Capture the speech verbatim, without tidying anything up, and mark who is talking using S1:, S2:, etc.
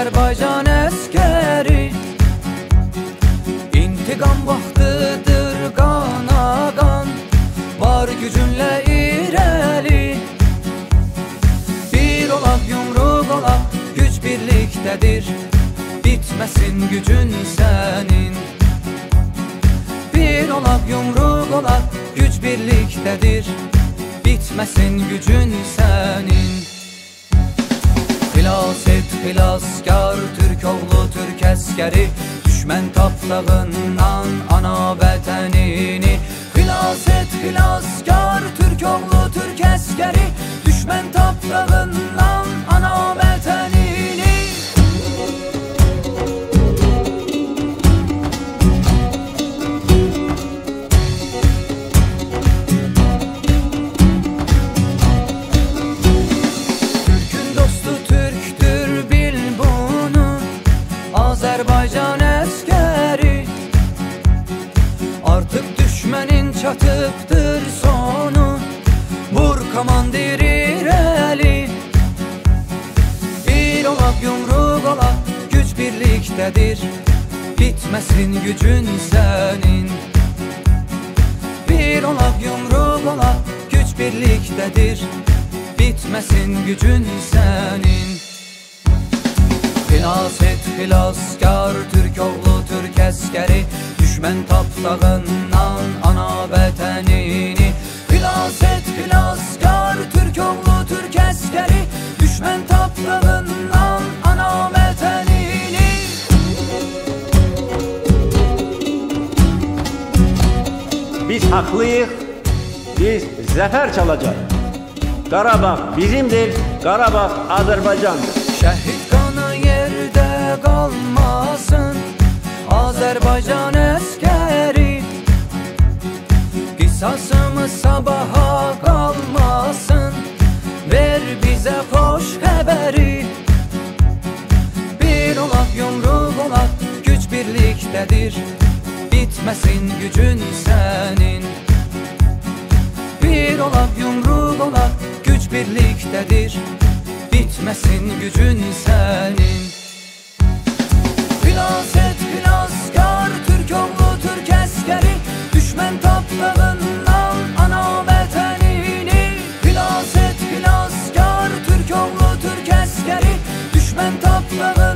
S1: Azərbaycan əskəri, intiqam vaxtıdır qana qan, var gücünlə irəli. Bir olaq, yumruq olaq, güc birlikdədir, bitməsin gücün sənin. Bir olaq, yumruq olaq, güc birlikdədir, bitməsin gücün sənin. Xilas et, xilaskar, türk oğlu, türk əskəri, düşmən tapdağından ana vətənini. Xilas et, xilaskar, türk oğlu, türk əskəri, düşmən tapdağından ana vətənini. Azərbaycan əskəri, artıq düşmənin çatıbdır sonu, vur komandir irəli. Bir olaq, yumruq olaq, güc birlikdədir, bitməsin gücün sənin. Bir olaq, yumruq olaq, güc birlikdədir, bitməsin gücün sənin. Xilas et, xilaskar, türk oğlu, türk əskəri, düşmən tapdağından ana vətənini. Xilas et, xilaskar, türk oğlu, türk əskəri, düşmən tapdağından ana vətənini.
S2: Biz haqlıyıq, biz zəfər çalacaq. Qarabağ bizimdir, Qarabağ Azərbaycandır.
S1: Şəhid qanı yerdə qalmasın, Azərbaycan əskəri, qisasımız sabaha qalmasın, ver bizə xoş xəbəri. Bir olaq, yumruq olaq, güc birlikdədir, bitməsin gücün sənin. Bir olaq, yumruq olaq, güc birlikdədir, bitməsin gücün sənin. Xilas et, xilaskar, türk oğlu, türk əskəri, düşmən tapdağından ana vətənini. Xilas et, xilaskar, türk oğlu, türk əskəri, düşmən tapdağından